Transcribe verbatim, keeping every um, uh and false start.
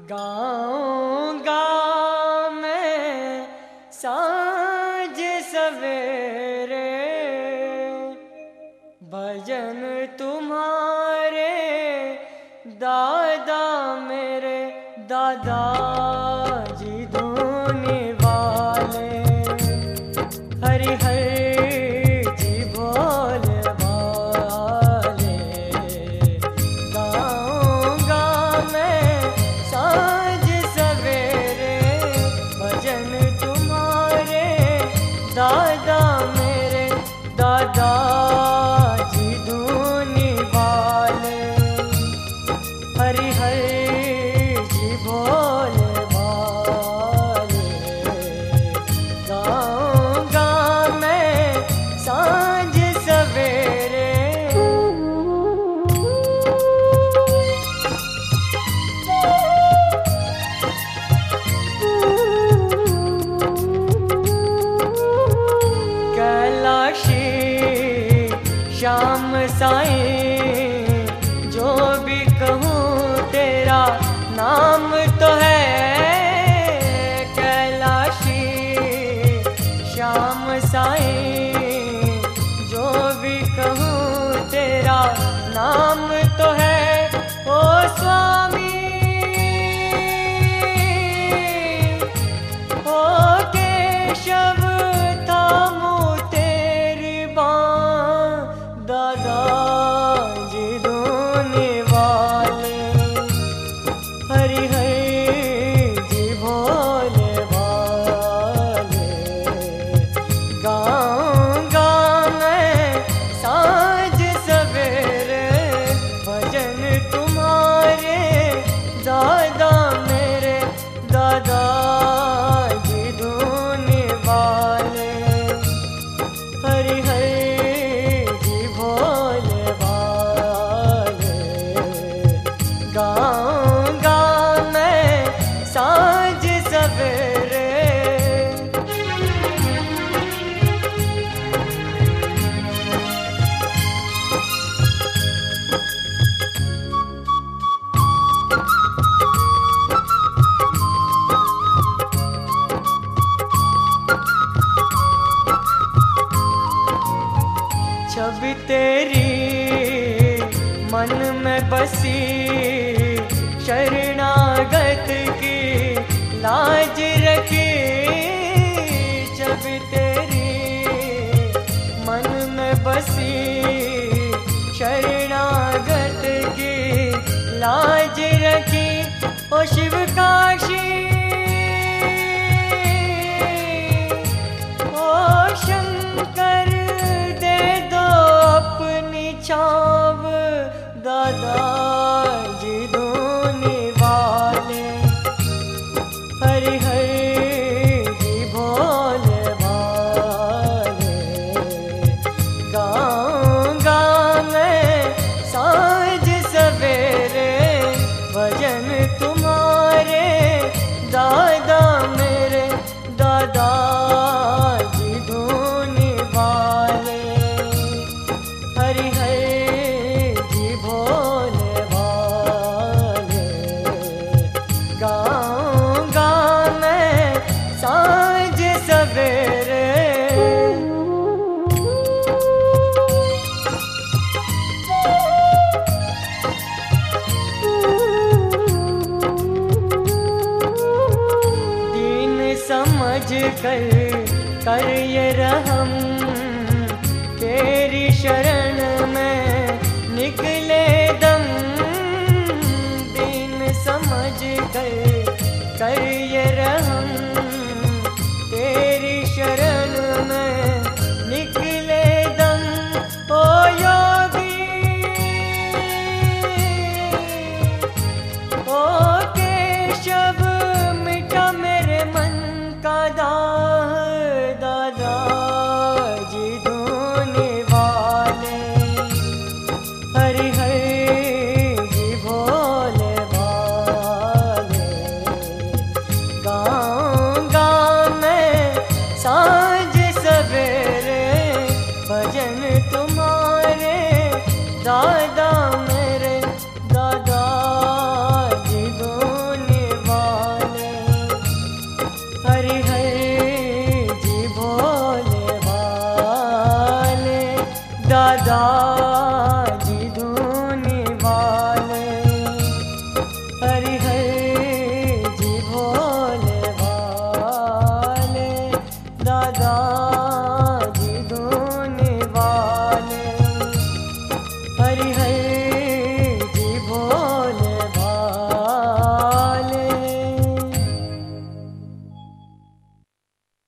गाऊंगा मैं सांझ सवेरे भजन तुम्हारे दादा मेरे दादा जी धोने वाले हरि हरि जी बोले वाले। गाऊंगा मैं सांझ सवेरे भजन तुम्हारे दादा मेरे दादा जी धोने वाले हरि हरि जी भोले वाले। गाऊंगा मैं सांझ सवेरे। कैलाशी श्याम साईं जो भी कहूँ तेरा नाम तो है। कैलाशी श्याम साईं जो भी कहूँ तेरा नाम तो है। ओ स्वामी ओ केशव थामू तेरी बाँ दादा जी धोने वाले हरि हरि जी भोले वाले। गाऊंगा मैं सांझ सवेरे भजन तुम्हारे दादा मेरे दादा जी धोने वाले हरि हरि जी भोले वाले। गाऊंगा मैं सांझ सवेरे। छवि तेरी मन में बसी शरणागत की लाज रखी। छवि तेरी मन में बसी शरणागत की लाज रखी। ओ शिव काशी ओ शंकर दे दो अपनी छाव दादा जी धोने वाले हरि हरि जी भोले वाले। गाऊंगा मैं सांझ सवेरे भजन तुम्हारे दादा मेरे दादा जी धोने वाले हरि हरि जी भोले वाले। गाऊंगा मैं सांझ सवेरे। दीन समझ कर कर ये रहम